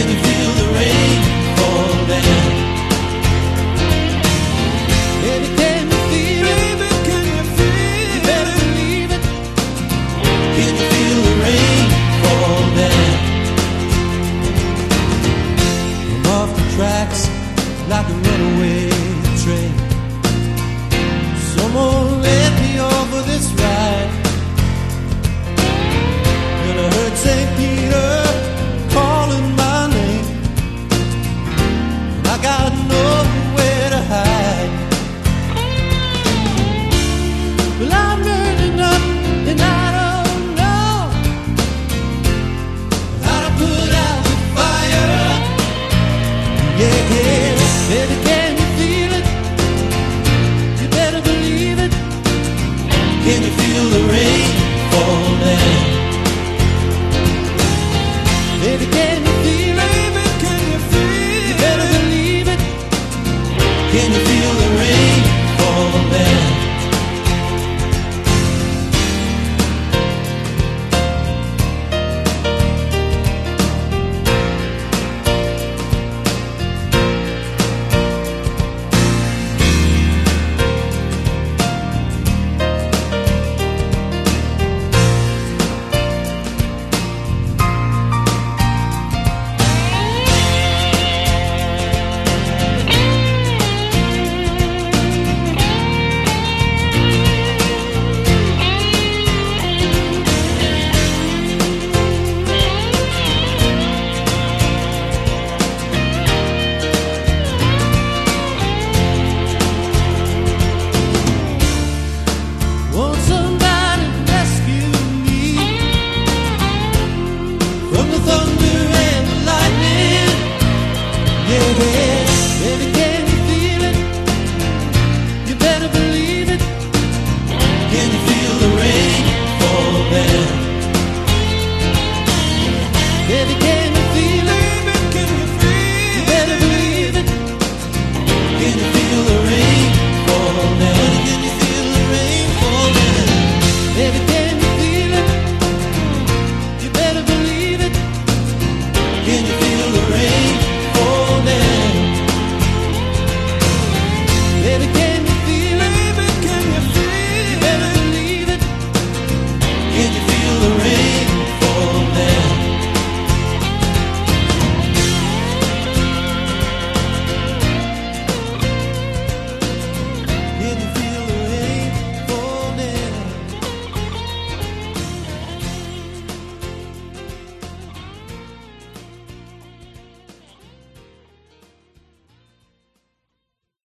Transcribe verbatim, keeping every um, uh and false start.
you feel the rain fall down? Baby, can you feel it? Baby, can you feel it? You better believe it. Can you feel the rain fall down? I'm off the tracks like a runaway train. Someone let me over this ride. And I heard Saint Peter calling my name, and I got nowhere to hide. Well, I'm burning up and I don't know how to put out the fire. Yeah, yeah, baby, can you feel it? You better believe it. Can you feel the rain fall down? Baby, can you feel it? Baby, can you feel it? You better believe it. Can you feel the rain fall down? Won't somebody rescue me from the thunder and the lightning? Yeah, yeah.